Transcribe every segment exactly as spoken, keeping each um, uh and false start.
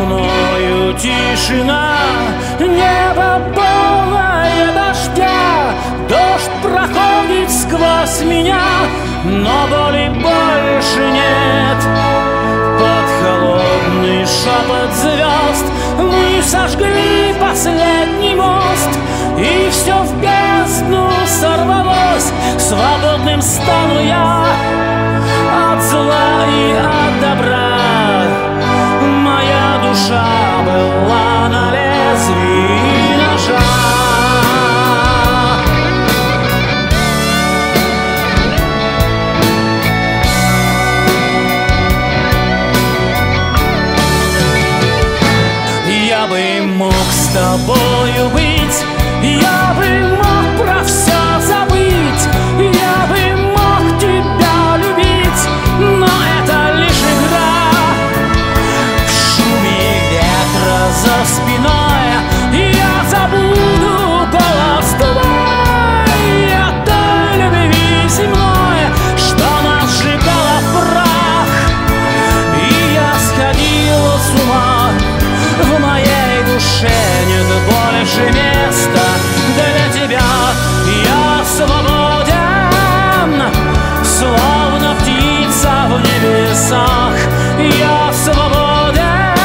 мною тишина, небо полное дождя, дождь проходит сквозь меня, но боли больше нет. Под холодный шепот звезд мы сожгли последний мост, и все в бездну сорвалось. Свободным стану я от зла и от добра. Моя душа была на лезвии ножа. Я бы мог с тобою быть, я бы мог про все забыть, я бы мог тебя любить, но это лишь игра. В шуме ветра за спиной я забуду голос твой, от той любви земной, что нас сжигала в прах. И я сходила с ума, в моей душе нет больше места для тебя. Я свободен, словно птица в небесах. Я свободен,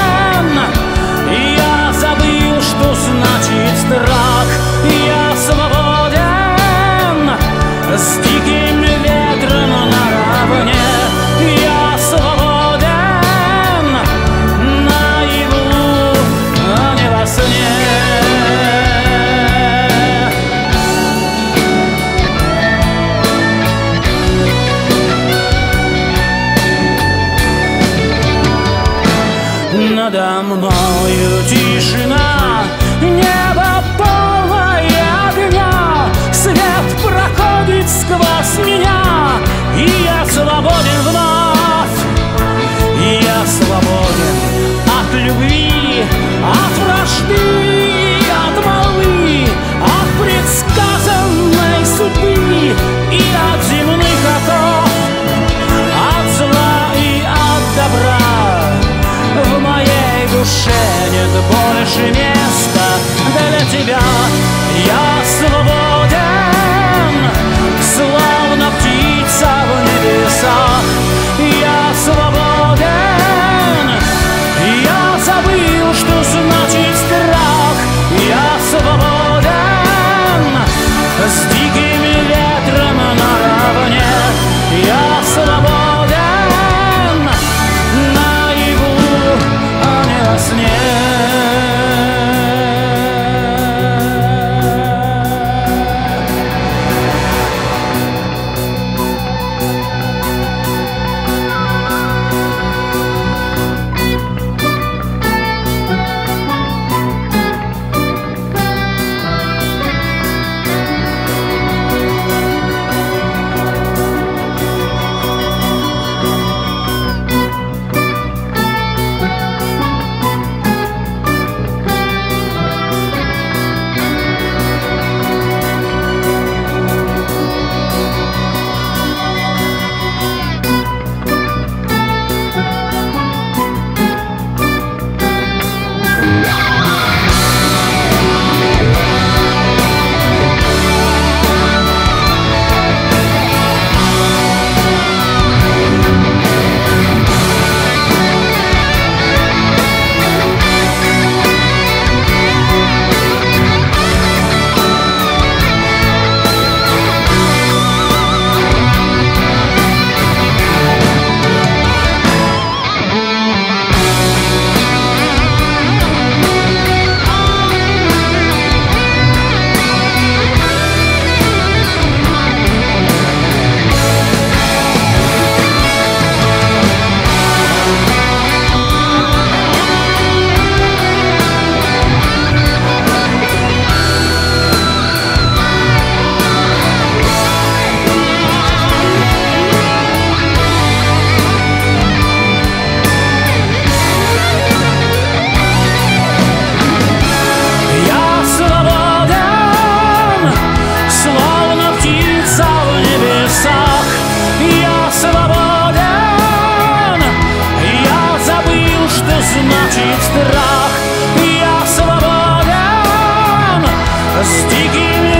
я забыл, что значит страх. Я свободен, с диким ветром наравне. Я свободен, наяву, а не во сне. Надо мною тишина, небо полное огня, свет проходит сквозь меня, и я свободен вновь. Я свободен от любви, от вражды, от молвы, от предсказанной судьбы и от земных оков, от зла и от добра. В моей душе нет больше места для тебя. Я свободен, словно птица в небесах. Я свободен, я забыл, что значит страх. Я свободен, с диким ветром наравне. Я свободен, наяву, а не во сне. с дикими